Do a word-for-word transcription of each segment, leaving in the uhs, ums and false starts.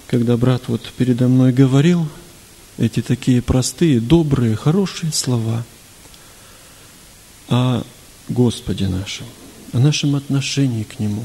когда брат вот передо мной говорил эти такие простые, добрые, хорошие слова о Господе нашем, о нашем отношении к Нему.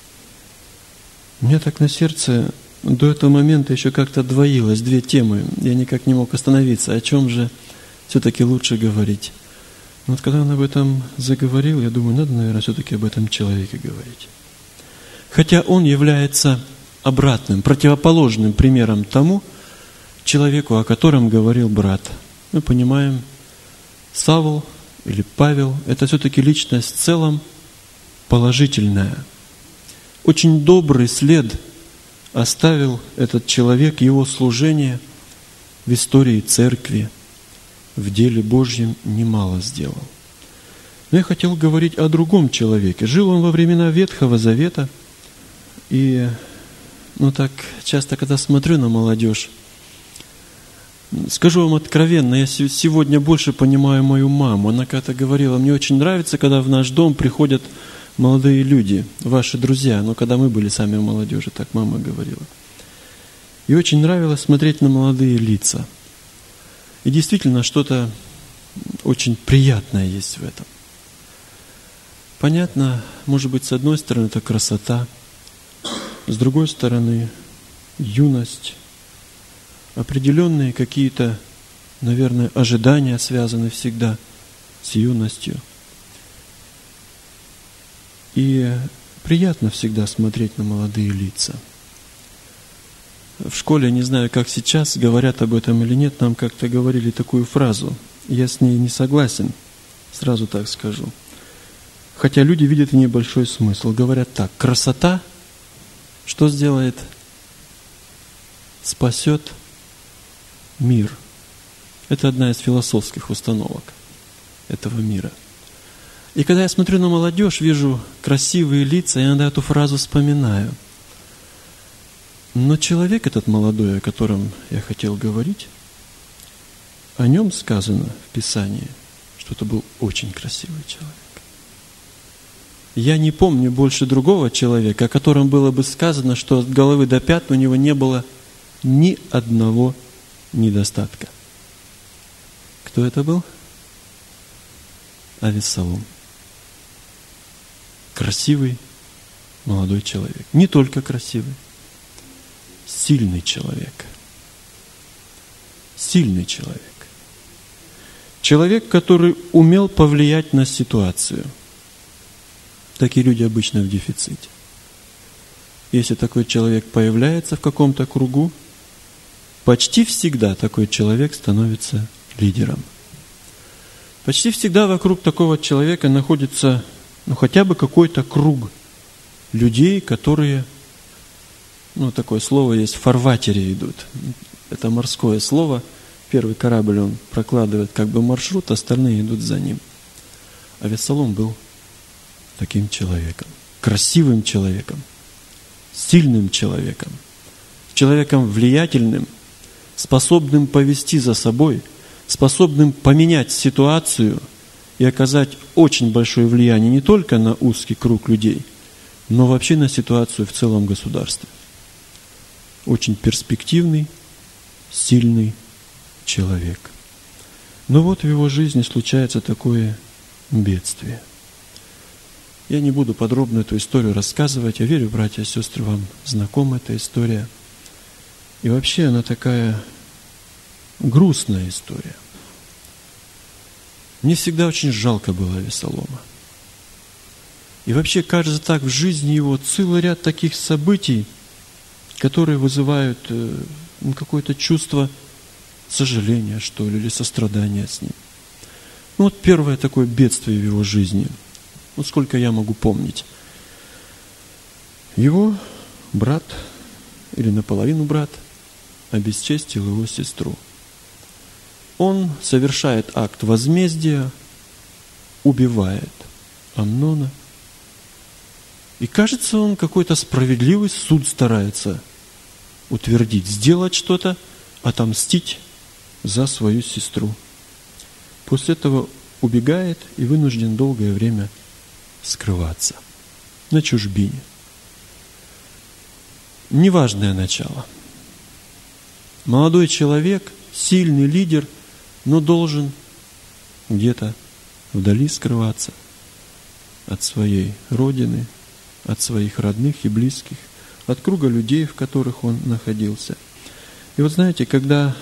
У меня так на сердце до этого момента еще как-то двоилось две темы. Я никак не мог остановиться. О чем же все-таки лучше говорить? Но вот когда он об этом заговорил, я думаю, надо, наверное, все-таки об этом человеке говорить. Хотя он является обратным, противоположным примером тому человеку, о котором говорил брат. Мы понимаем, Савл или Павел – это все-таки личность в целом положительная. Очень добрый след оставил этот человек, его служение в истории церкви, в деле Божьем немало сделал. Но я хотел говорить о другом человеке. Жил он во времена Ветхого Завета, и ну так часто, когда смотрю на молодежь, скажу вам откровенно, я сегодня больше понимаю мою маму. Она когда-то говорила, мне очень нравится, когда в наш дом приходят молодые люди, ваши друзья. Но когда мы были сами в молодежи, так мама говорила. И очень нравилось смотреть на молодые лица. И действительно, что-то очень приятное есть в этом. Понятно, может быть, с одной стороны, это красота, с другой стороны, юность, определенные какие-то, наверное, ожидания связаны всегда с юностью. И приятно всегда смотреть на молодые лица. В школе, не знаю, как сейчас, говорят об этом или нет, нам как-то говорили такую фразу. Я с ней не согласен, сразу так скажу. Хотя люди видят в ней большой смысл. Говорят так, красота что сделает? Спасет мир. Это одна из философских установок этого мира. И когда я смотрю на молодежь, вижу красивые лица, я иногда эту фразу вспоминаю. Но человек этот молодой, о котором я хотел говорить, о нем сказано в Писании, что это был очень красивый человек. Я не помню больше другого человека, о котором было бы сказано, что от головы до пят у него не было ни одного недостатка. Кто это был? Авессалом. Красивый молодой человек. Не только красивый. Сильный человек. Сильный человек. Человек, который умел повлиять на ситуацию. Такие люди обычно в дефиците. Если такой человек появляется в каком-то кругу, почти всегда такой человек становится лидером. Почти всегда вокруг такого человека находится ну, хотя бы какой-то круг людей, которые, ну, такое слово есть, в фарватере идут. Это морское слово. Первый корабль, он прокладывает как бы маршрут, остальные идут за ним. А Авессалом был таким человеком, красивым человеком, сильным человеком, человеком влиятельным, способным повести за собой, способным поменять ситуацию и оказать очень большое влияние не только на узкий круг людей, но вообще на ситуацию в целом государстве. Очень перспективный, сильный человек. Но вот в его жизни случается такое бедствие. Я не буду подробно эту историю рассказывать. Я верю, братья и сестры, вам знакома эта история. И вообще она такая грустная история. Мне всегда очень жалко было Авессалома. И вообще, кажется, так в жизни его целый ряд таких событий, которые вызывают э, какое-то чувство сожаления, что ли, или сострадания с ним. Ну вот первое такое бедствие в его жизни. Вот сколько я могу помнить. Его брат, или наполовину брат, обесчестил его сестру. Он совершает акт возмездия, убивает Амнона. И кажется, он какой-то справедливый суд старается утвердить, сделать что-то, отомстить за свою сестру. После этого убегает и вынужден долгое время скрываться на чужбине. Неважное начало. Молодой человек, сильный лидер, но должен где-то вдали скрываться от своей родины, от своих родных и близких, от круга людей, в которых он находился. И вот знаете, когда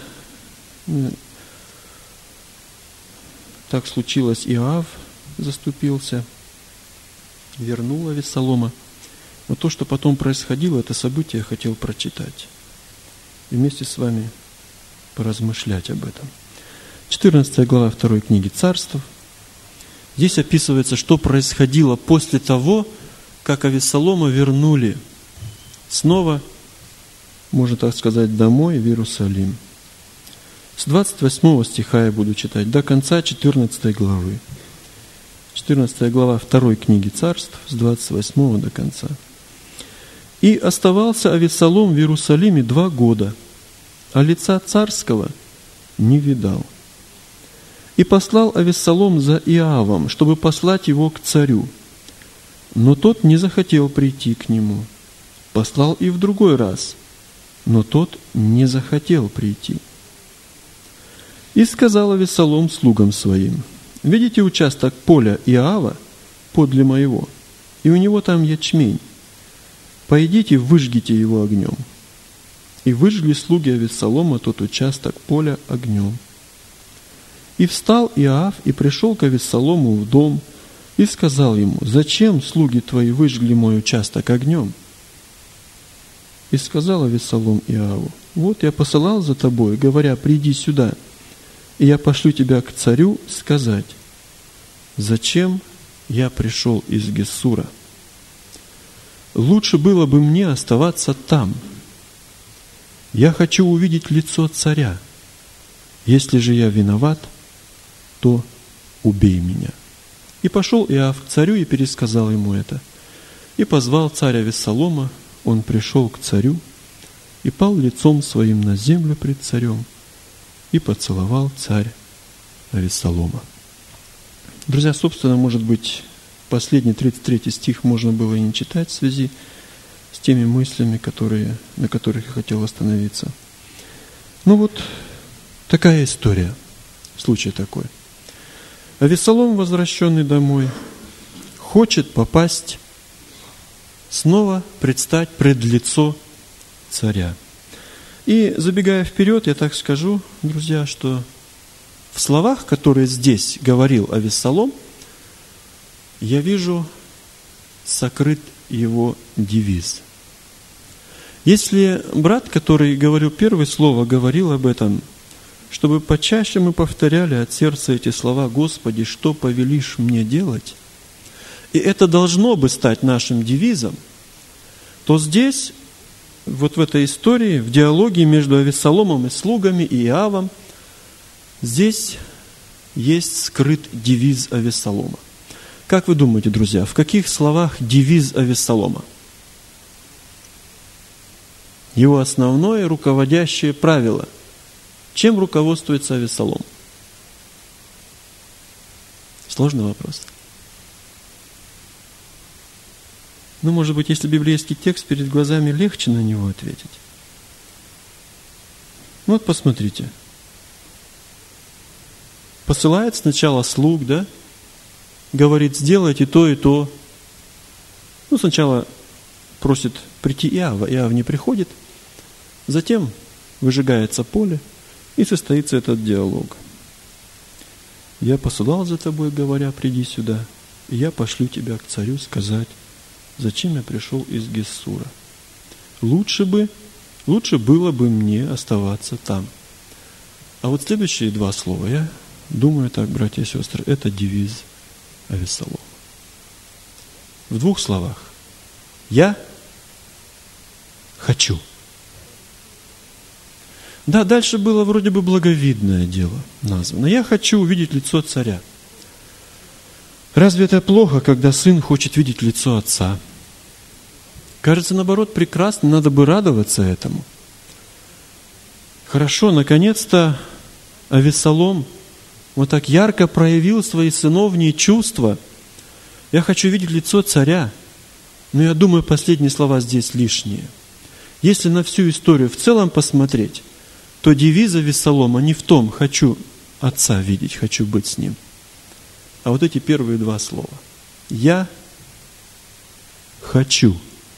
так случилось, Иоав заступился, вернул Авессалома. Вот то, что потом происходило, это событие я хотел прочитать и вместе с вами поразмышлять об этом. четырнадцатая глава второй книги Царств. Здесь описывается, что происходило после того, как Авессалома вернули снова, можно так сказать, домой в Иерусалим. С двадцать восьмого стиха я буду читать до конца четырнадцатой главы. четырнадцатая глава второй книги Царств, с двадцать восьмого до конца. «И оставался Авессалом в Иерусалиме два года, а лица царского не видал. И послал Авессалом за Иоавом, чтобы послать его к царю. Но тот не захотел прийти к нему. Послал и в другой раз, но тот не захотел прийти. И сказал Авессалом слугам своим: видите участок поля Иоава подле моего, и у него там ячмень. Пойдите, выжгите его огнем. И выжгли слуги Авессалома тот участок поля огнем. И встал Иоав и пришел к Авессалому в дом и сказал ему: зачем слуги твои выжгли мой участок огнем? И сказал Авессалом Иоаву: вот я посылал за тобой, говоря: приди сюда, и я пошлю тебя к царю сказать: зачем я пришел из Гессура? Лучше было бы мне оставаться там. Я хочу увидеть лицо царя. Если же я виноват, то убей меня. И пошел Иоав к царю и пересказал ему это. И позвал царя Авессалома, он пришел к царю и пал лицом своим на землю пред царем, и поцеловал царь Авессалома». Друзья, собственно, может быть, последний тридцать третий стих можно было и не читать в связи с теми мыслями, которые, на которых я хотел остановиться. Ну вот, такая история, случай такой. Авессалом, возвращенный домой, хочет попасть, снова предстать пред лицо царя. И забегая вперед, я так скажу, друзья, что в словах, которые здесь говорил Авессалом, я вижу сокрыт его девиз. Если брат, который говорил первое слово, говорил об этом, чтобы почаще мы повторяли от сердца эти слова: «Господи, что повелишь мне делать?» И это должно бы стать нашим девизом, то здесь, вот в этой истории, в диалоге между Авессаломом и слугами и Иоавом, здесь есть скрыт девиз Авессалома. Как вы думаете, друзья, в каких словах девиз Авессалома? Его основное руководящее правило. Чем руководствуется Авессалом? Сложный вопрос. Ну, может быть, если библейский текст перед глазами, легче на него ответить. Вот посмотрите. Посылает сначала слуг, да? Говорит: сделайте то и то. Ну, сначала просит прийти Иоава. Иоав не приходит. Затем выжигается поле, и состоится этот диалог. Я посылал за тобой, говоря: приди сюда, и я пошлю тебя к царю сказать, зачем я пришел из Гессура. Лучше бы, лучше было бы мне оставаться там. А вот следующие два слова, я думаю так, братья и сестры, это девиз Авессалома. В двух словах. Я хочу. Да, дальше было вроде бы благовидное дело названо. Я хочу увидеть лицо царя. Разве это плохо, когда сын хочет видеть лицо отца? Кажется, наоборот, прекрасно, надо бы радоваться этому. Хорошо, наконец-то Авессалом вот так ярко проявил свои сыновние чувства. Я хочу видеть лицо царя. Но я думаю, последние слова здесь лишние. Если на всю историю в целом посмотреть, то девиз Авессалома не в том «хочу отца видеть, хочу быть с ним», а вот эти первые два слова. «Я хочу».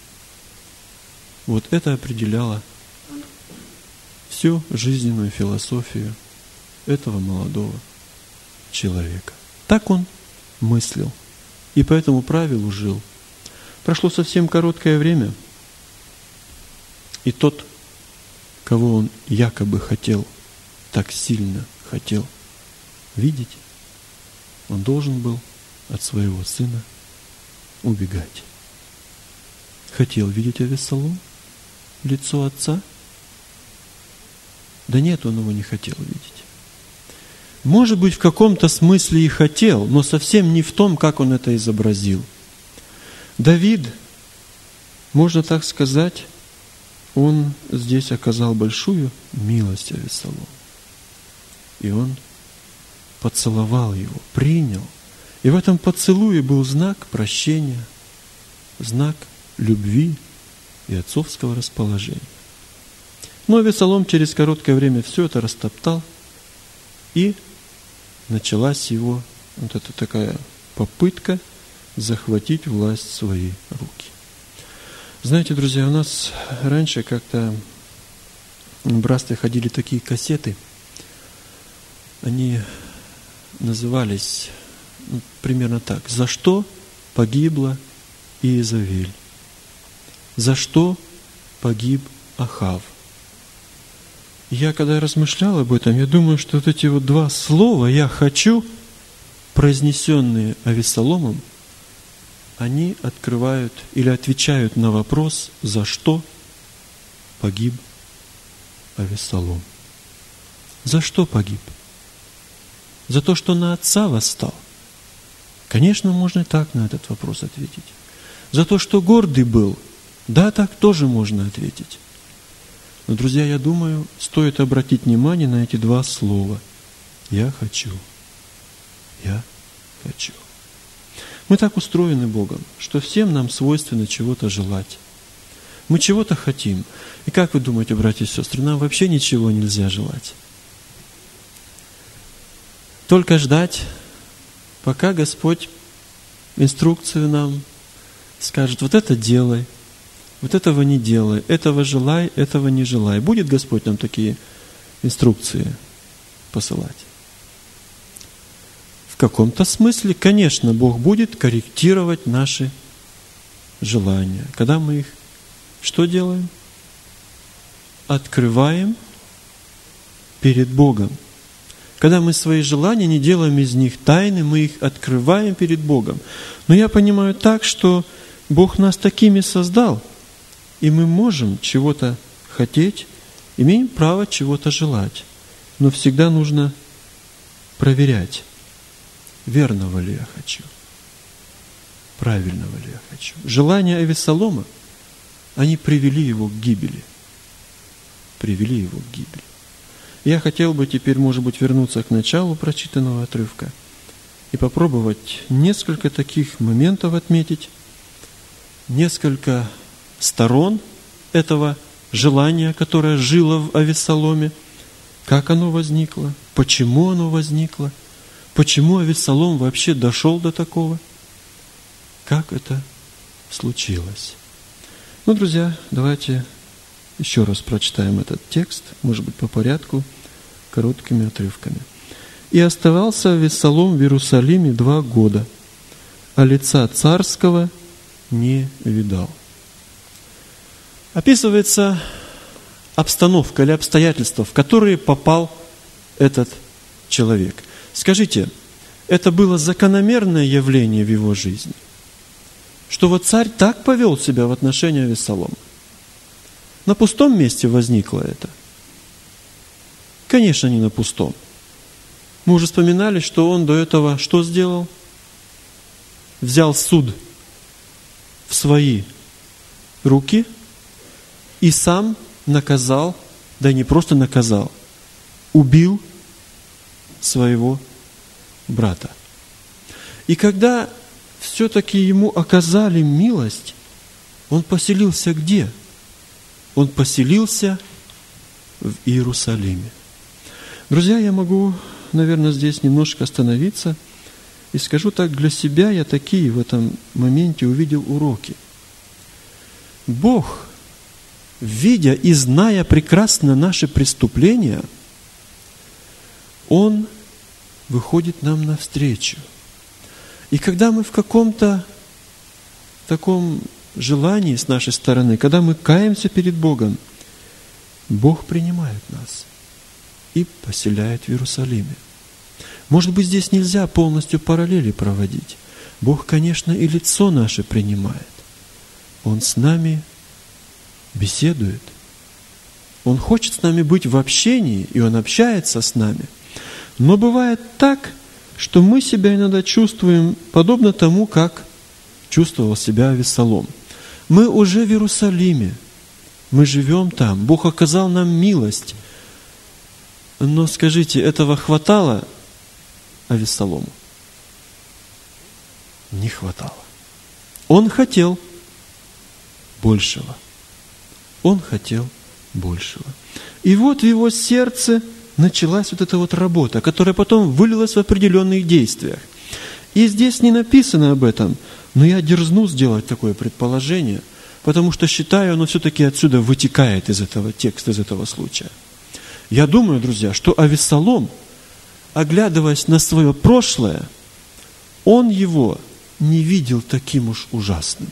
Вот это определяло всю жизненную философию этого молодого человека. Так он мыслил и по этому правилу жил. Прошло совсем короткое время, и тот, кого он якобы хотел, так сильно хотел видеть, он должен был от своего сына убегать. Хотел видеть Авессалом, лицо отца? Да нет, он его не хотел видеть. Может быть, в каком-то смысле и хотел, но совсем не в том, как он это изобразил. Давид, можно так сказать, он здесь оказал большую милость Авессалому. И он поцеловал его, принял. И в этом поцелуе был знак прощения, знак любви и отцовского расположения. Но Авессалом через короткое время все это растоптал, и началась его вот эта такая попытка захватить власть в свои руки. Знаете, друзья, у нас раньше как-то в братстве ходили такие кассеты. Они назывались ну, примерно так. «За что погибла Иезавель? За что погиб Ахав?» Я когда размышлял об этом, я думаю, что вот эти вот два слова «я хочу», произнесенные Авессаломом, они открывают или отвечают на вопрос, за что погиб Авессалом. За что погиб? За то, что на отца восстал? Конечно, можно и так на этот вопрос ответить. За то, что гордый был? Да, так тоже можно ответить. Но, друзья, я думаю, стоит обратить внимание на эти два слова. «Я хочу». «Я хочу». Мы так устроены Богом, что всем нам свойственно чего-то желать. Мы чего-то хотим. И как вы думаете, братья и сестры, нам вообще ничего нельзя желать? Только ждать, пока Господь инструкцию нам скажет: вот это делай, вот этого не делай, этого желай, этого не желай. Будет Господь нам такие инструкции посылать? В каком-то смысле, конечно, Бог будет корректировать наши желания. Когда мы их что делаем? Открываем перед Богом. Когда мы свои желания не делаем из них тайны, мы их открываем перед Богом. Но я понимаю так, что Бог нас такими создал, и мы можем чего-то хотеть, имеем право чего-то желать. Но всегда нужно проверять, верного ли я хочу, правильного ли я хочу. Желания Авессалома, они привели его к гибели. Привели его к гибели. Я хотел бы теперь, может быть, вернуться к началу прочитанного отрывка и попробовать несколько таких моментов отметить, несколько сторон этого желания, которое жило в Авессаломе, как оно возникло, почему оно возникло, почему Авессалом вообще дошел до такого, как это случилось. Ну, друзья, давайте еще раз прочитаем этот текст, может быть, по порядку, короткими отрывками. «И оставался Авессалом в Иерусалиме два года, а лица царского не видал». Описывается обстановка или обстоятельства, в которые попал этот человек. Скажите, это было закономерное явление в его жизни? Что вот царь так повел себя в отношении Авессалома? На пустом месте возникло это? Конечно, не на пустом. Мы уже вспоминали, что он до этого что сделал? Взял суд в свои руки и сам наказал, да и не просто наказал, убил своего брата. И когда все-таки ему оказали милость, он поселился где? Он поселился в Иерусалиме. Друзья, я могу, наверное, здесь немножко остановиться и скажу так, для себя я такие в этом моменте увидел уроки. Бог, видя и зная прекрасно наши преступления, Он выходит нам навстречу. И когда мы в каком-то таком желании с нашей стороны, когда мы каемся перед Богом, Бог принимает нас и поселяет в Иерусалиме. Может быть, здесь нельзя полностью параллели проводить. Бог, конечно, и лицо наше принимает. Он с нами беседует. Он хочет с нами быть в общении, и Он общается с нами. Но бывает так, что мы себя иногда чувствуем подобно тому, как чувствовал себя Авессалом. Мы уже в Иерусалиме, мы живем там, Бог оказал нам милость. Но скажите, этого хватало Авессалому? Не хватало. Он хотел большего. Он хотел большего. И вот в его сердце началась вот эта вот работа, которая потом вылилась в определенных действиях. И здесь не написано об этом, но я дерзну сделать такое предположение, потому что считаю, оно все-таки отсюда вытекает из этого текста, из этого случая. Я думаю, друзья, что Авессалом, оглядываясь на свое прошлое, он его не видел таким уж ужасным.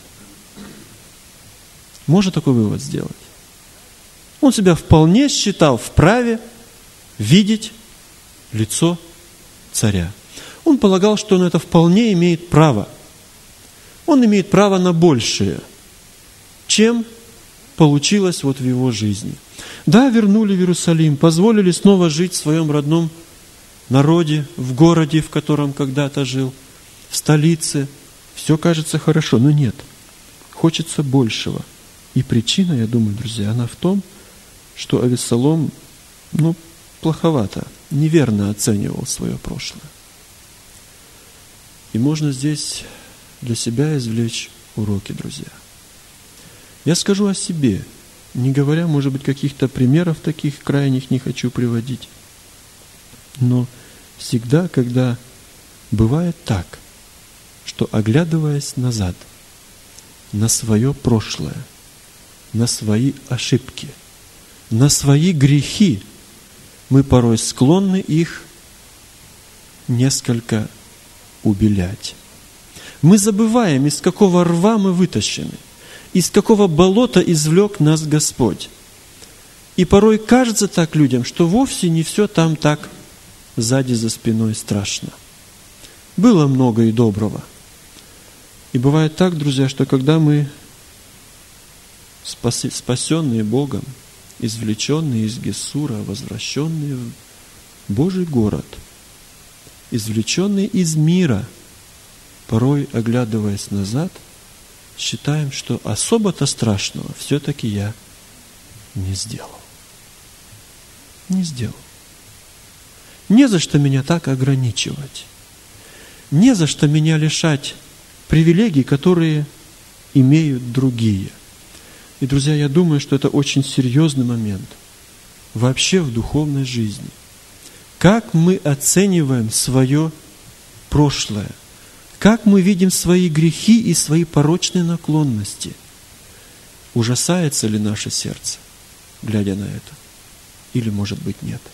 Можно такой вывод сделать? Он себя вполне считал вправе видеть лицо царя. Он полагал, что он это вполне имеет право. Он имеет право на большее, чем получилось вот в его жизни. Да, вернули в Иерусалим, позволили снова жить в своем родном народе, в городе, в котором когда-то жил, в столице. Все кажется хорошо, но нет. Хочется большего. И причина, я думаю, друзья, она в том, что Авессалом, ну, плоховато, неверно оценивал свое прошлое. И можно здесь для себя извлечь уроки, друзья. Я скажу о себе, не говоря, может быть, каких-то примеров таких крайних не хочу приводить. Но всегда, когда бывает так, что, оглядываясь назад на свое прошлое, на свои ошибки, на свои грехи, мы порой склонны их несколько убелять. Мы забываем, из какого рва мы вытащены, из какого болота извлек нас Господь. И порой кажется так людям, что вовсе не все там так сзади за спиной страшно. Было много и доброго. И бывает так, друзья, что когда мы спасенные Богом, извлеченные из Гессура, возвращенные в Божий город, извлеченные из мира, порой, оглядываясь назад, считаем, что особо-то страшного все-таки я не сделал. Не сделал. Не за что меня так ограничивать. Не за что меня лишать привилегий, которые имеют другие. И, друзья, я думаю, что это очень серьезный момент вообще в духовной жизни. Как мы оцениваем свое прошлое, как мы видим свои грехи и свои порочные наклонности. Ужасается ли наше сердце, глядя на это? Или, может быть, нет?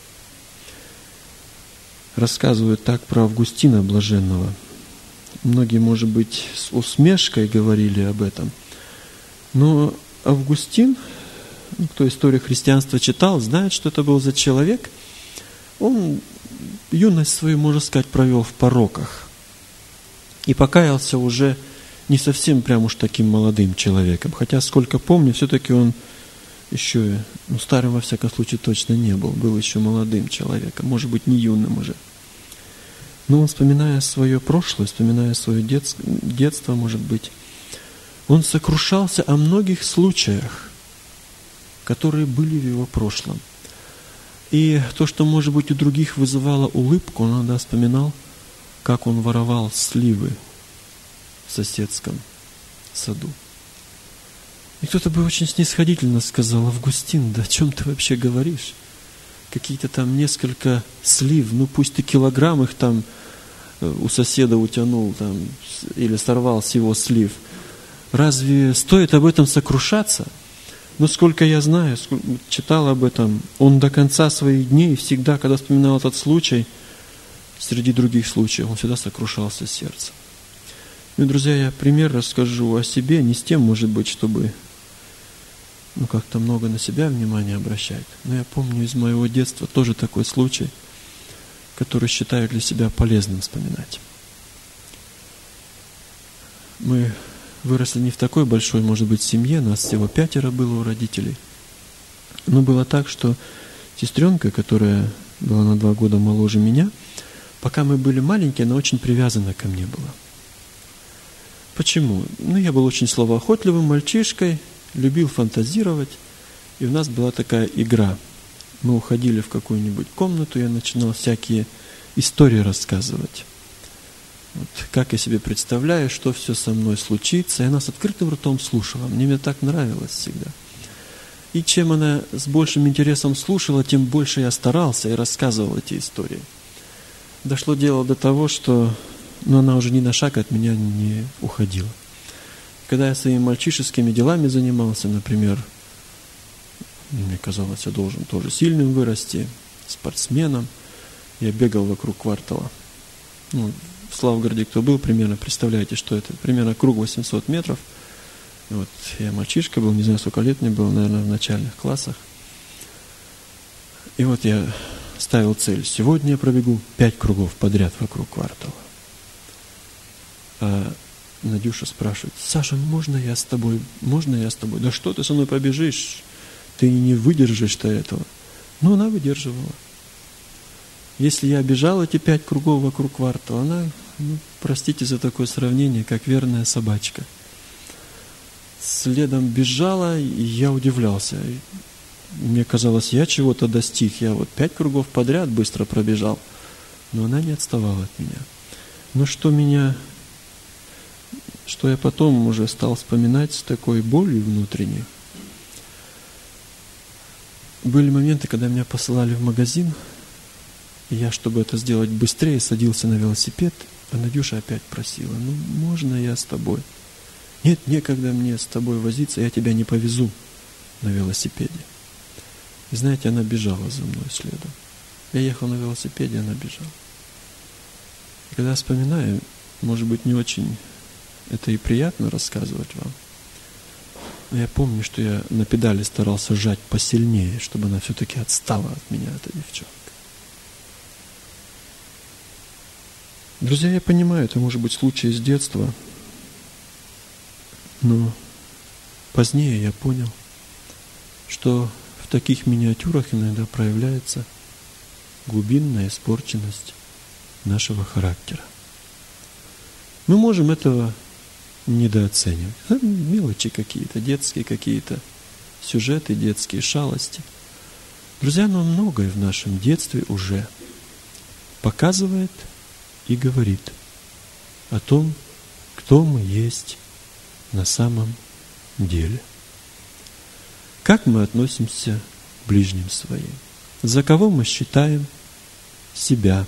Рассказывают так про Августина Блаженного. Многие, может быть, с усмешкой говорили об этом. Но Августин, кто историю христианства читал, знает, что это был за человек. Он юность свою, можно сказать, провел в пороках. И покаялся уже не совсем прям уж таким молодым человеком. Хотя, сколько помню, все-таки он еще, ну, старым во всяком случае точно не был. Был еще молодым человеком, может быть, не юным уже. Но он, вспоминая свое прошлое, вспоминая свое детство, детство, может быть, он сокрушался о многих случаях, которые были в его прошлом. И то, что, может быть, у других вызывало улыбку, он иногда вспоминал, как он воровал сливы в соседском саду. И кто-то бы очень снисходительно сказал: Августин, да о чем ты вообще говоришь? какие-то там несколько слив, ну пусть ты килограмм их там у соседа утянул там, или сорвал с его слив. Разве стоит об этом сокрушаться? Но сколько я знаю, читал об этом, он до конца своих дней, всегда, когда вспоминал этот случай, среди других случаев, он всегда сокрушался сердцем. Ну, друзья, я пример расскажу о себе, не с тем, может быть, чтобы ну, как-то много на себя внимания обращать. Но я помню из моего детства тоже такой случай, который считаю для себя полезным вспоминать. Мы выросли не в такой большой, может быть, семье, нас всего пятеро было у родителей. Но было так, что сестренка, которая была на два года моложе меня, пока мы были маленькие, она очень привязана ко мне была. Почему? Ну, я был очень словоохотливым мальчишкой, любил фантазировать, и у нас была такая игра. Мы уходили в какую-нибудь комнату, я начинал всякие истории рассказывать. Вот, как я себе представляю, что все со мной случится. И она с открытым ртом слушала. Мне это так нравилось всегда. И чем она с большим интересом слушала, тем больше я старался и рассказывал эти истории. Дошло дело до того, что ну, она уже ни на шаг от меня не уходила. Когда я своими мальчишескими делами занимался, например, мне казалось, я должен тоже сильным вырасти, спортсменом, я бегал вокруг квартала. Ну, в Славгороде кто был, примерно представляете, что это. Примерно круг восемьсот метров. Вот, я мальчишка был, не знаю, сколько лет мне было, наверное, в начальных классах. И вот я ставил цель. Сегодня я пробегу пять кругов подряд вокруг квартала. А Надюша спрашивает: Саша, можно я с тобой? Можно я с тобой? Да что ты со мной побежишь? Ты не выдержишь-то этого. Но она выдерживала. Если я бежал эти пять кругов вокруг квартала, она, ну, простите за такое сравнение, как верная собачка. Следом бежала, и я удивлялся. Мне казалось, я чего-то достиг. Я вот пять кругов подряд быстро пробежал. Но она не отставала от меня. Но что меня... Что я потом уже стал вспоминать с такой болью внутренней. Были моменты, когда меня посылали в магазин, и я, чтобы это сделать быстрее, садился на велосипед, а Надюша опять просила: ну, можно я с тобой? Нет, некогда мне с тобой возиться, я тебя не повезу на велосипеде. И знаете, она бежала за мной следом. Я ехал на велосипеде, она бежала. И когда вспоминаю, может быть, не очень это и приятно рассказывать вам, но я помню, что я на педали старался сжать посильнее, чтобы она все-таки отстала от меня, эта девчонка. Друзья, я понимаю, это может быть случай из детства, но позднее я понял, что в таких миниатюрах иногда проявляется глубинная испорченность нашего характера. Мы можем этого недооценивать. Мелочи какие-то, детские какие-то сюжеты, детские шалости. Друзья, но многое в нашем детстве уже показывает и говорит о том, кто мы есть на самом деле. Как мы относимся к ближним своим? За кого мы считаем себя?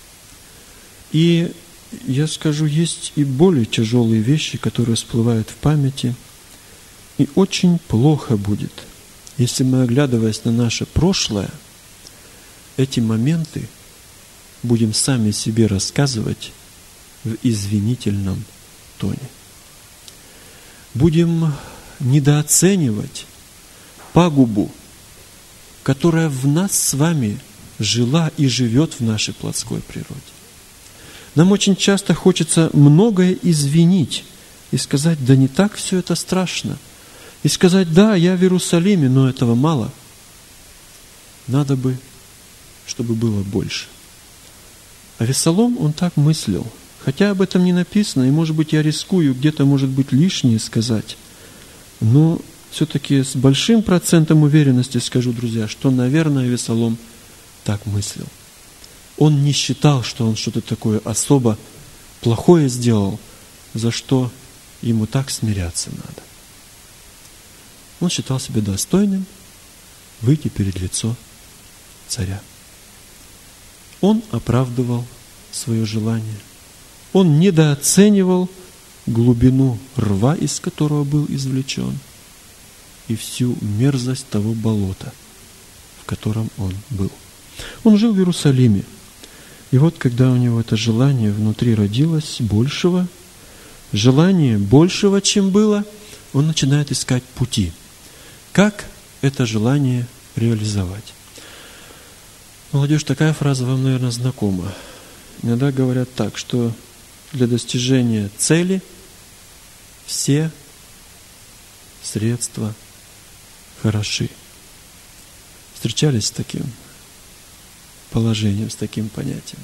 И я скажу, есть и более тяжелые вещи, которые всплывают в памяти. И очень плохо будет, если мы, оглядываясь на наше прошлое, эти моменты будем сами себе рассказывать в извинительном тоне. Будем недооценивать пагубу, которая в нас с вами жила и живет в нашей плотской природе. Нам очень часто хочется многое извинить и сказать: да не так все это страшно. И сказать: да, я в Иерусалиме, но этого мало. Надо бы, чтобы было больше. А Вессалом, он так мыслил. Хотя об этом не написано, и, может быть, я рискую где-то, может быть, лишнее сказать. Но все-таки с большим процентом уверенности скажу, друзья, что, наверное, Вессалом так мыслил. Он не считал, что он что-то такое особо плохое сделал, за что ему так смиряться надо. Он считал себя достойным выйти перед лицо царя. Он оправдывал свое желание. Он недооценивал глубину рва, из которого был извлечен, и всю мерзость того болота, в котором он был. Он жил в Иерусалиме. И вот, когда у него это желание внутри родилось большего, желание большего, чем было, он начинает искать пути. Как это желание реализовать? Молодежь, такая фраза вам, наверное, знакома. Иногда говорят так, что для достижения цели все средства хороши. Встречались с таким положением, с таким понятием?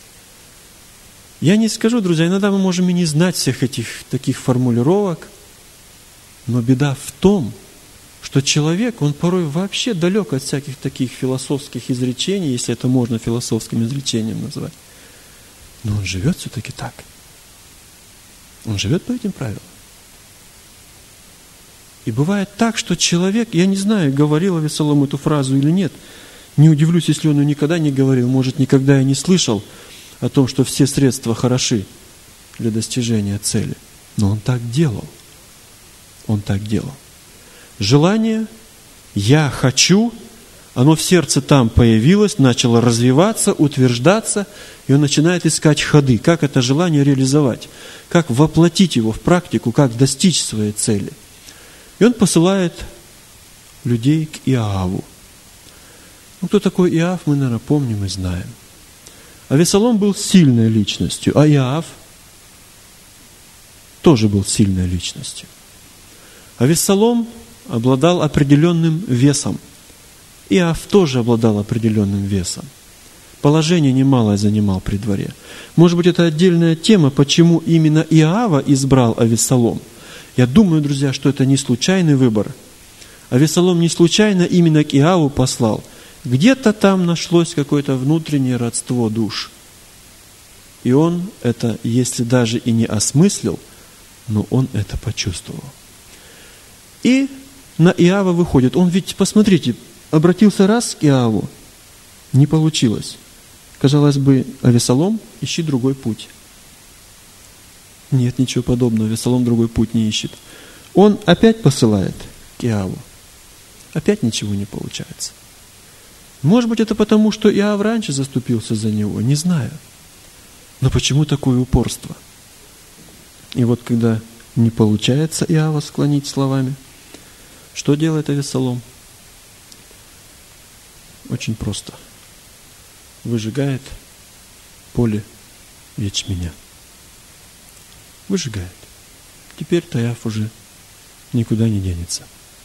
Я не скажу, друзья, иногда мы можем и не знать всех этих таких формулировок, но беда в том, что человек, он порой вообще далек от всяких таких философских изречений, если это можно философским изречением назвать. Но он живет все-таки так. Он живет по этим правилам. И бывает так, что человек, я не знаю, говорил Авессалом эту фразу или нет, не удивлюсь, если он ее никогда не говорил, может, никогда и не слышал о том, что все средства хороши для достижения цели. Но он так делал. Он так делал. Желание «я хочу», оно в сердце там появилось, начало развиваться, утверждаться, и он начинает искать ходы, как это желание реализовать, как воплотить его в практику, как достичь своей цели. И он посылает людей к Иоаву. Ну, кто такой Иоав, мы, наверное, помним и знаем. Авессалом был сильной личностью, а Иоав тоже был сильной личностью. Авессалом обладал определенным весом. Иоав тоже обладал определенным весом. Положение немалое занимал при дворе. Может быть, это отдельная тема, почему именно Иоава избрал Авессалом. Я думаю, друзья, что это не случайный выбор. Авессалом не случайно именно к Иоаву послал. Где-то там нашлось какое-то внутреннее родство душ. И он это, если даже и не осмыслил, но он это почувствовал. И на Иоава выходит. Он ведь, посмотрите, обратился раз к Иоаву, не получилось. Казалось бы, Авессалом, ищи другой путь. Нет, ничего подобного. Авессалом другой путь не ищет. Он опять посылает к Иоаву. Опять ничего не получается. Может быть, это потому, что Иоав раньше заступился за него, не знаю. Но почему такое упорство? И вот когда не получается Иоава склонить словами, что делает Авессалом? Очень просто. Выжигает поле ячменя. Выжигает. Теперь-то Иоав уже никуда не денется.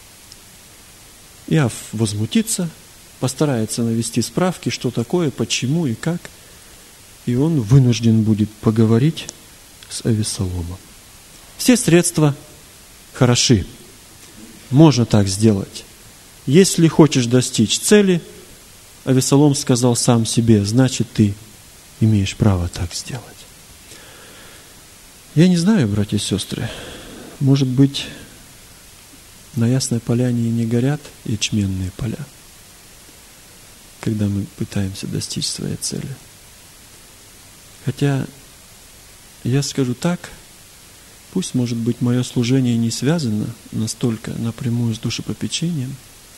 Иоав возмутится, постарается навести справки, что такое, почему и как. И он вынужден будет поговорить с Авессаломом. Все средства хороши. Можно так сделать. Если хочешь достичь цели, Авессалом сказал сам себе, значит, ты имеешь право так сделать. Я не знаю, братья и сестры, может быть, на Ясной Поляне и не горят ячменные поля, когда мы пытаемся достичь своей цели. Хотя, я скажу так, пусть, может быть, мое служение не связано настолько напрямую с душепопечением,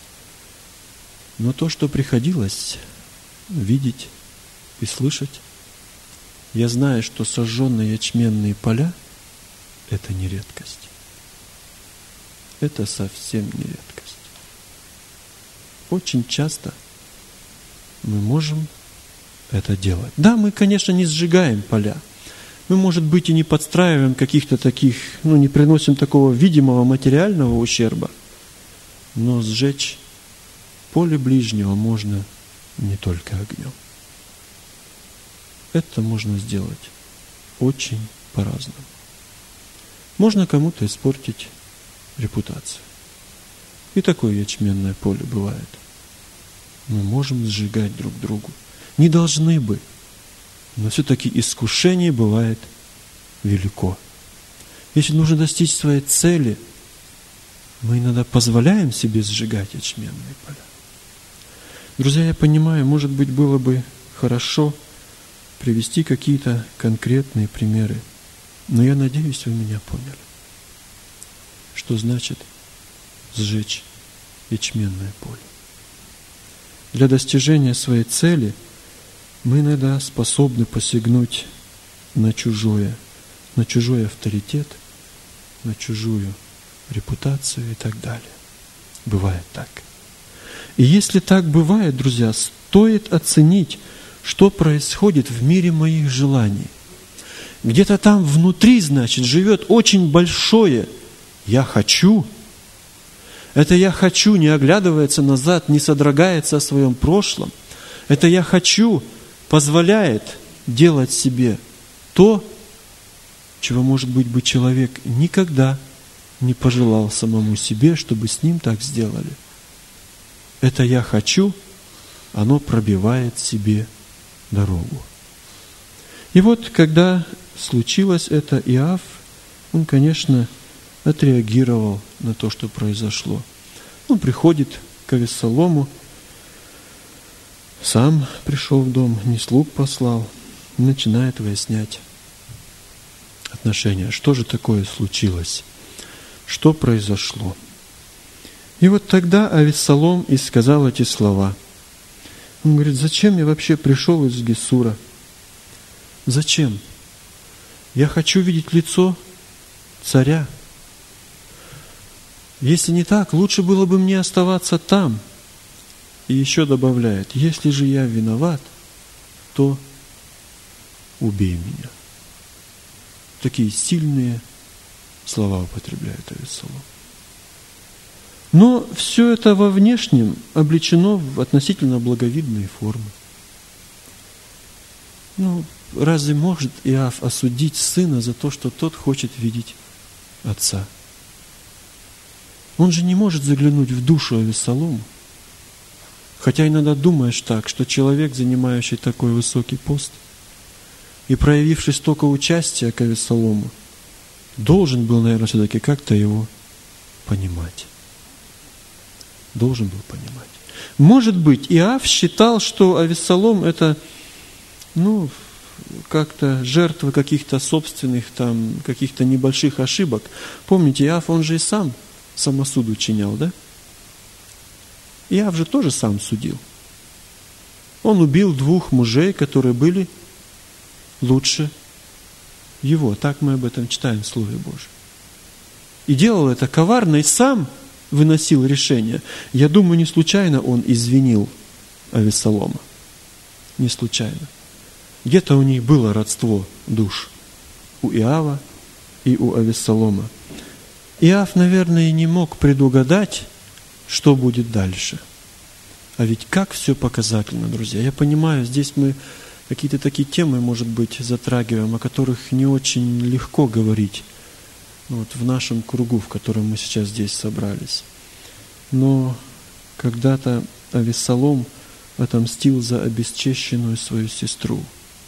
но то, что приходилось видеть и слышать, я знаю, что сожженные ячменные поля – это не редкость. Это совсем не редкость. Очень часто мы можем это делать. Да, мы, конечно, не сжигаем поля. Мы, может быть, и не подстраиваем каких-то таких, ну, не приносим такого видимого материального ущерба, но сжечь поле ближнего можно не только огнем. Это можно сделать очень по-разному. Можно кому-то испортить репутацию. И такое ячменное поле бывает. Мы можем сжигать друг другу. Не должны бы. Но все-таки искушение бывает велико. Если нужно достичь своей цели, мы иногда позволяем себе сжигать ячменные поля. Друзья, я понимаю, может быть, было бы хорошо привести какие-то конкретные примеры, но я надеюсь, вы меня поняли. Что значит сжечь ячменное поле? Для достижения своей цели мы иногда способны посягнуть на чужое, на чужой авторитет, на чужую репутацию и так далее. Бывает так. И если так бывает, друзья, стоит оценить, что происходит в мире моих желаний. Где-то там внутри, значит, живет очень большое «я хочу». Это «я хочу» не оглядывается назад, не содрогается о своем прошлом. Это «я хочу» позволяет делать себе то, чего, может быть, бы человек никогда не пожелал самому себе, чтобы с ним так сделали. Это «я хочу», оно пробивает себе дорогу. И вот, когда случилось это, Иов, он, конечно, отреагировал на то, что произошло. Он приходит к Авессалому, сам пришел в дом, не слуг послал, и начинает выяснять отношения. Что же такое случилось? Что произошло? И вот тогда Авессалом и сказал эти слова. Он говорит: зачем я вообще пришел из Гесура? Зачем? Я хочу видеть лицо царя. Если не так, лучше было бы мне оставаться там. И еще добавляет: если же я виноват, то убей меня. Такие сильные слова употребляет Авессалом. Но все это во внешнем облечено в относительно благовидные формы. Ну, разве может Иов осудить сына за то, что тот хочет видеть отца? Он же не может заглянуть в душу Авессалому. Хотя иногда думаешь так, что человек, занимающий такой высокий пост и проявивший столько участия к Авессалому, должен был, наверное, все-таки как-то его понимать. Должен был понимать. Может быть, Иов считал, что Авессалом это, ну, как-то жертва каких-то собственных там, каких-то небольших ошибок. Помните, Иов, он же и сам самосуд учинял, да? Иов же тоже сам судил. Он убил двух мужей, которые были лучше его. Так мы об этом читаем в Слове Божьем. И делал это коварно, и сам выносил решение. Я думаю, не случайно он извинил Авессалома. Не случайно. Где-то у них было родство душ. У Иова и у Авессалома. Иов, наверное, не мог предугадать, что будет дальше. А ведь как все показательно, друзья. Я понимаю, здесь мы какие-то такие темы, может быть, затрагиваем, о которых не очень легко говорить. Вот, в нашем кругу, в котором мы сейчас здесь собрались. Но когда-то Авессалом отомстил за обесчещенную свою сестру.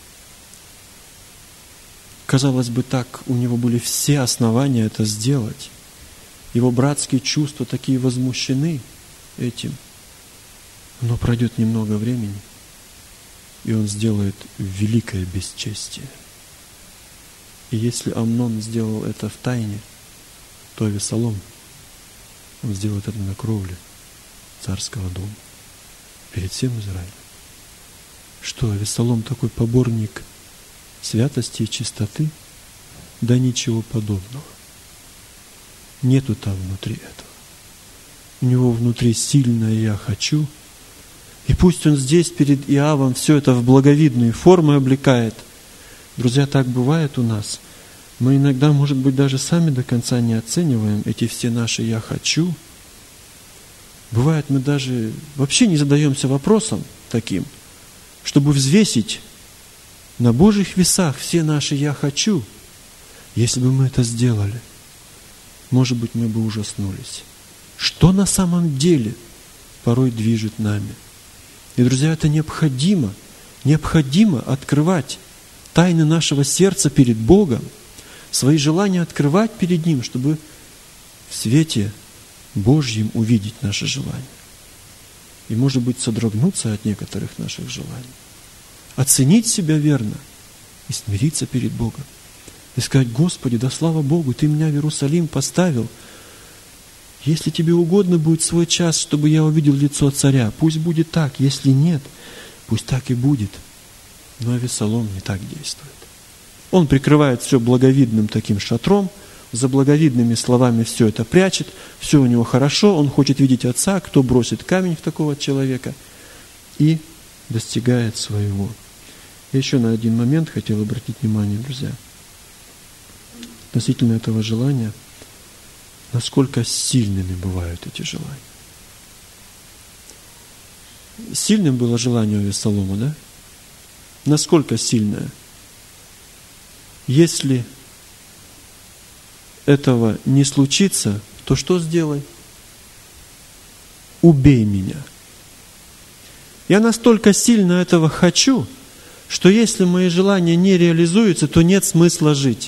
Казалось бы, так у него были все основания это сделать. Его братские чувства такие возмущены этим. Но пройдет немного времени, и он сделает великое бесчестие. И если Амнон сделал это в тайне, то Авессалом, он сделает это на кровле царского дома, перед всем Израилем. Что, Авессалом такой поборник святости и чистоты? Да ничего подобного. Нету там внутри этого. У него внутри сильное «я хочу». И пусть он здесь перед Иовом все это в благовидные формы облекает. Друзья, так бывает у нас. Мы иногда, может быть, даже сами до конца не оцениваем эти все наши «я хочу». Бывает, мы даже вообще не задаемся вопросом таким, чтобы взвесить на Божьих весах все наши «я хочу». Если бы мы это сделали, может быть, мы бы ужаснулись. Что на самом деле порой движет нами? И, друзья, это необходимо. Необходимо открывать тайны нашего сердца перед Богом, свои желания открывать перед Ним, чтобы в свете Божьем увидеть наши желания. И, может быть, содрогнуться от некоторых наших желаний. Оценить себя верно и смириться перед Богом. И сказать: Господи, да слава Богу, Ты меня в Иерусалим поставил. Если Тебе угодно будет свой час, чтобы я увидел лицо царя, пусть будет так. Если нет, пусть так и будет. Но Авессалом не так действует. Он прикрывает все благовидным таким шатром, за благовидными словами все это прячет, все у него хорошо, он хочет видеть отца, кто бросит камень в такого человека, и достигает своего. Я еще на один момент хотел обратить внимание, друзья, относительно этого желания, насколько сильными бывают эти желания. Сильным было желание у Авессалома, да? Насколько сильное? Если этого не случится, то что сделай? Убей меня. Я настолько сильно этого хочу, что если мои желания не реализуются, то нет смысла жить.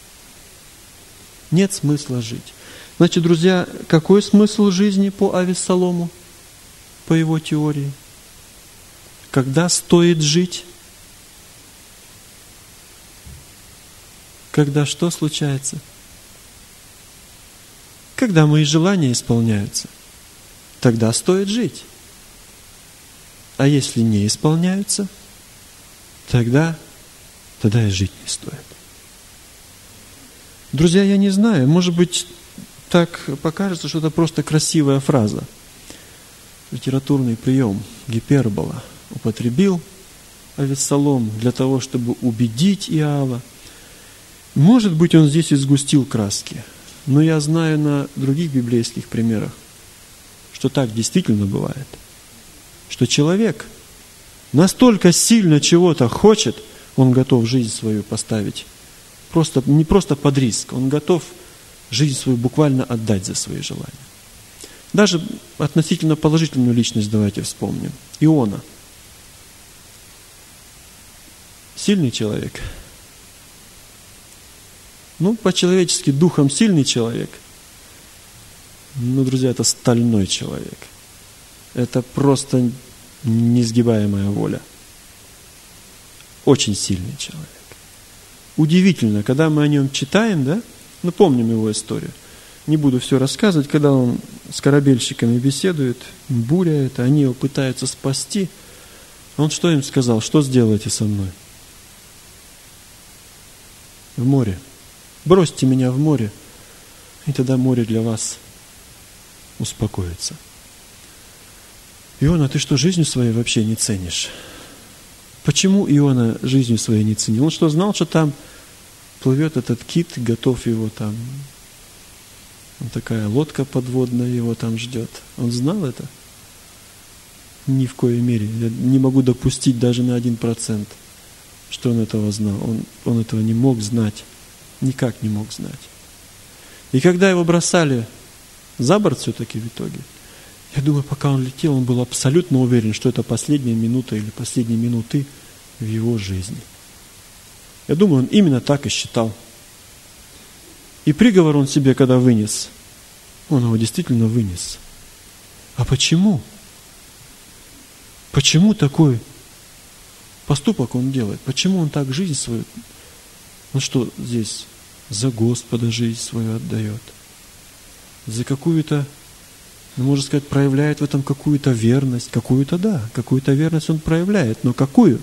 Нет смысла жить. Значит, друзья, какой смысл жизни по Авессалому, по его теории? Когда стоит жить? Когда что случается? Когда мои желания исполняются, тогда стоит жить. А если не исполняются, тогда, тогда и жить не стоит. Друзья, я не знаю, может быть, так покажется, что это просто красивая фраза. Литературный прием, гипербола, употребил Авессалом для того, чтобы убедить Иова. Может быть, он здесь и сгустил краски. Но я знаю на других библейских примерах, что так действительно бывает. Что человек настолько сильно чего-то хочет, он готов жизнь свою поставить. Просто, не просто под риск, он готов жизнь свою буквально отдать за свои желания. Даже относительно положительную личность давайте вспомним. Иона. Сильный человек. Ну, по-человечески, духом сильный человек. Ну, друзья, это стальной человек. Это просто несгибаемая воля. Очень сильный человек. Удивительно, когда мы о нем читаем, да? Ну, помним его историю. Не буду все рассказывать, когда он с корабельщиками беседует, буря это, они его пытаются спасти. Он что им сказал? Что сделаете со мной? В море. Бросьте меня в море, и тогда море для вас успокоится. Иона, ты что, жизнью своей вообще не ценишь? Почему Иона жизнью своей не ценил? Он что, знал, что там плывет этот кит, готов его там, такая лодка подводная его там ждет? Он знал это? Ни в коей мере. Я не могу допустить даже на один процент, что он этого знал. Он, он этого не мог знать. Никак не мог знать. И когда его бросали за борт все-таки в итоге, я думаю, пока он летел, он был абсолютно уверен, что это последняя минута или последние минуты в его жизни. Я думаю, он именно так и считал. И приговор он себе когда вынес, он его действительно вынес. А почему? Почему такой поступок он делает? Почему он так жизнь свою... Он что здесь за Господа жизнь свою отдает? За какую-то, ну, можно сказать, проявляет в этом какую-то верность. Какую-то, да, какую-то верность он проявляет. Но какую?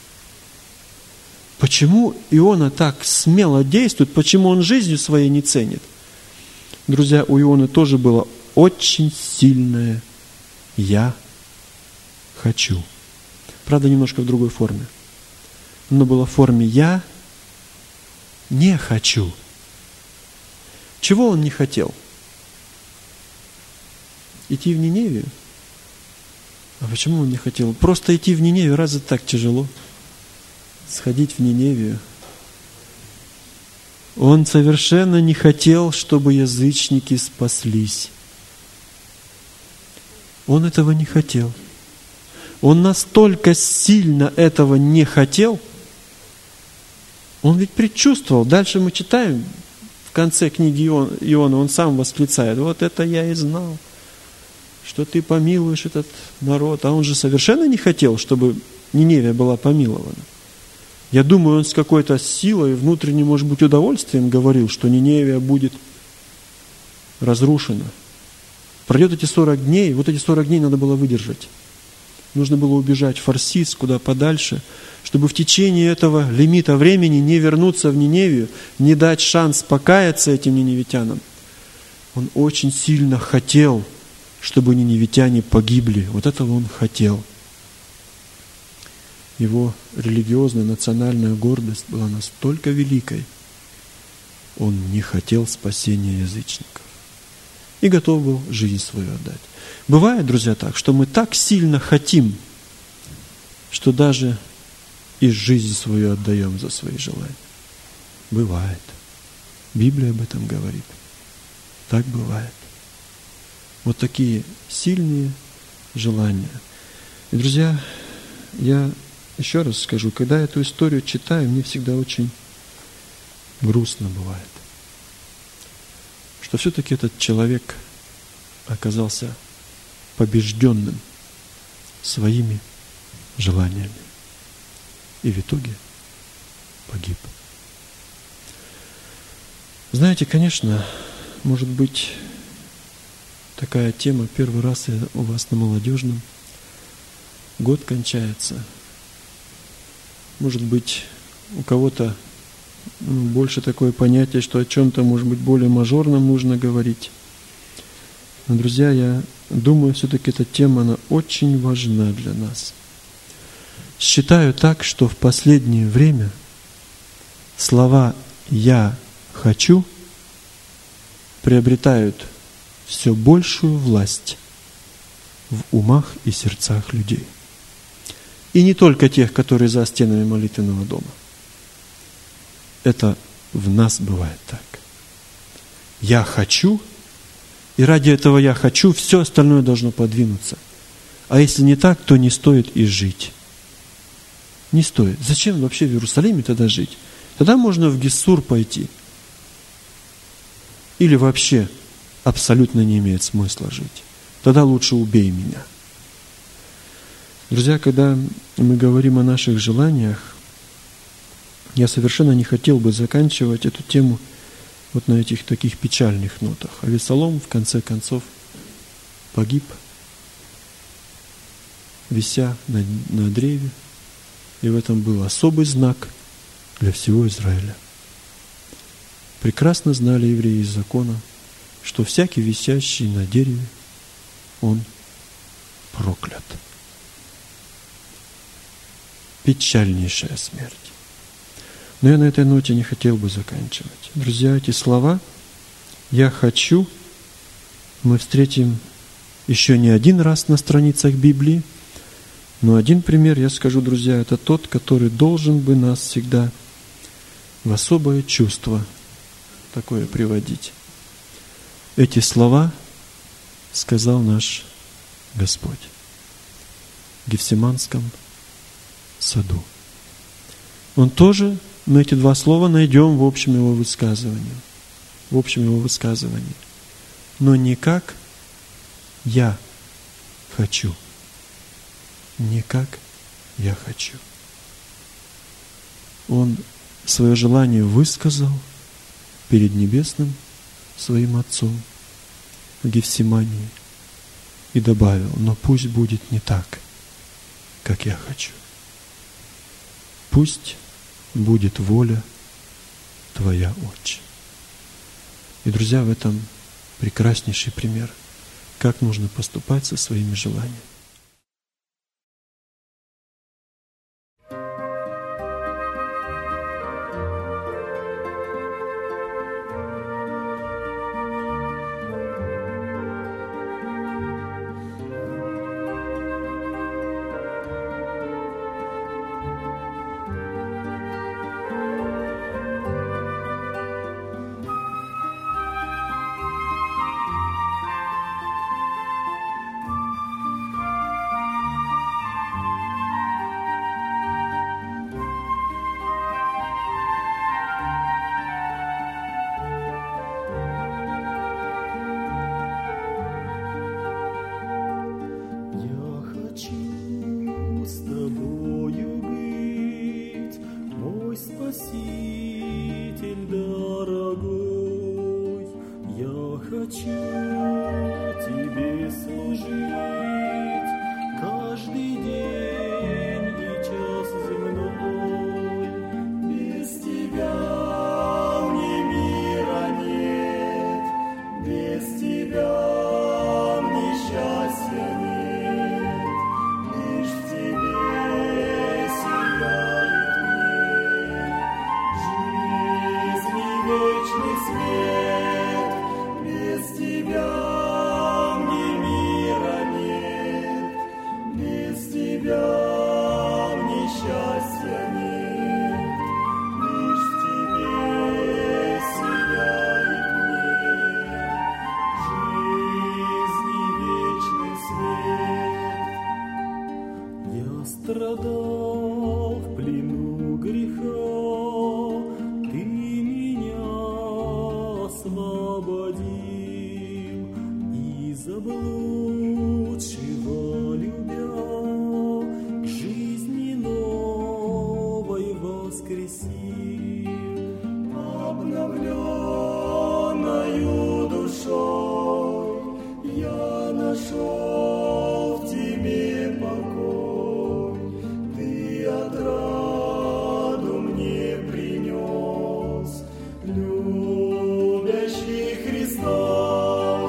Почему Иона так смело действует? Почему он жизнью своей не ценит? Друзья, у Ионы тоже было очень сильное «я хочу». Правда, немножко в другой форме. Оно было в форме «я не хочу». Чего он не хотел? Идти в Ниневию? А почему он не хотел? Просто идти в Ниневию, разве так тяжело? Сходить в Ниневию. Он совершенно не хотел, чтобы язычники спаслись. Он этого не хотел. Он настолько сильно этого не хотел, он ведь предчувствовал. Дальше мы читаем в конце книги Иона, он сам восклицает: вот это я и знал, что ты помилуешь этот народ. А он же совершенно не хотел, чтобы Ниневия была помилована. Я думаю, он с какой-то силой, внутренним, может быть, удовольствием говорил, что Ниневия будет разрушена. Пройдет эти сорок дней, вот эти сорок дней надо было выдержать. Нужно было убежать в Фарсис, куда подальше, чтобы в течение этого лимита времени не вернуться в Ниневию, не дать шанс покаяться этим ниневитянам. Он очень сильно хотел, чтобы ниневитяне погибли. Вот этого он хотел. Его религиозная, национальная гордость была настолько великой, он не хотел спасения язычников и готов был жизнь свою отдать. Бывает, друзья, так, что мы так сильно хотим, что даже и жизнь свою отдаем за свои желания. Бывает. Библия об этом говорит. Так бывает. Вот такие сильные желания. И, друзья, я еще раз скажу, когда эту историю читаю, мне всегда очень грустно бывает, что все-таки этот человек оказался побежденным своими желаниями и в итоге погиб. Знаете, конечно, может быть, такая тема, первый раз я у вас на молодежном, год кончается. Может быть, у кого-то ну, больше такое понятие, что о чем-то, может быть, более мажорном нужно говорить. Но, друзья, я думаю, все-таки эта тема, она очень важна для нас. Считаю так, что в последнее время слова «я хочу» приобретают все большую власть в умах и сердцах людей. И не только тех, которые за стенами молитвенного дома. Это в нас бывает так. Я хочу, и ради этого я хочу, все остальное должно подвинуться. А если не так, то не стоит и жить. Не стоит. Зачем вообще в Иерусалиме тогда жить? Тогда можно в Гессур пойти. Или вообще абсолютно не имеет смысла жить. Тогда лучше убей меня. Друзья, когда мы говорим о наших желаниях, я совершенно не хотел бы заканчивать эту тему вот на этих таких печальных нотах. Авесолом, в конце концов, погиб, вися на, на древе, и в этом был особый знак для всего Израиля. Прекрасно знали евреи из закона, что всякий висящий на дереве, он проклят. Печальнейшая смерть. Но я на этой ноте не хотел бы заканчивать. Друзья, эти слова «я хочу» мы встретим еще не один раз на страницах Библии, но один пример, я скажу, друзья, это тот, который должен бы нас всегда в особое чувство такое приводить. Эти слова сказал наш Господь в Гефсиманском саду. Он тоже, мы эти два слова найдем в общем его высказывании. В общем его высказывании. Но не как «я хочу». Не как «я хочу». Он свое желание высказал перед небесным своим Отцом в Гефсимании и добавил: но пусть будет не так, как я хочу. Пусть будет воля Твоя, Отче. И, друзья, в этом прекраснейший пример, как нужно поступать со своими желаниями. Тебя мне счастья нет, лишь в Тебе сияет мне жизни вечный свет. Я страдал в плену греха, Ты меня освободил, и заблудшего любя к жизни новой воскресил. Обновленною душой я нашел в Тебе покой, Ты отраду мне принес, любящий Христос.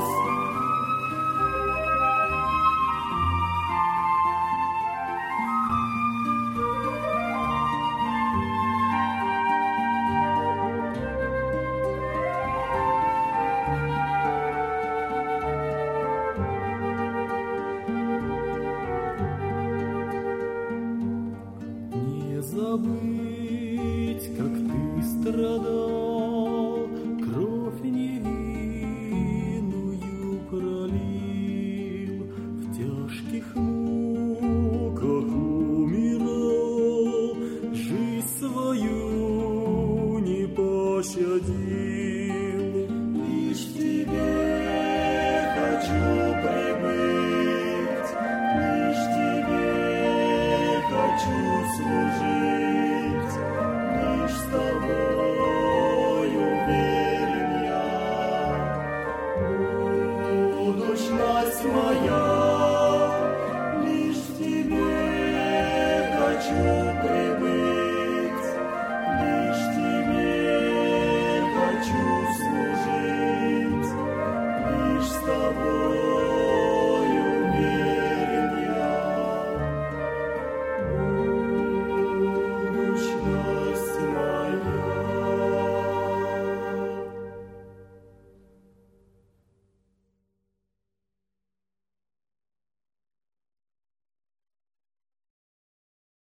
Не забыть, как Ты страдал, кровь невинную пролил, в тяжких муках умирал, жизнь свою не пощадил. Лишь в Тебе хочу прибыть, лишь Тебе хочу служить, лишь с Тобою верен я. Будущность моя, лишь в Тебе хочу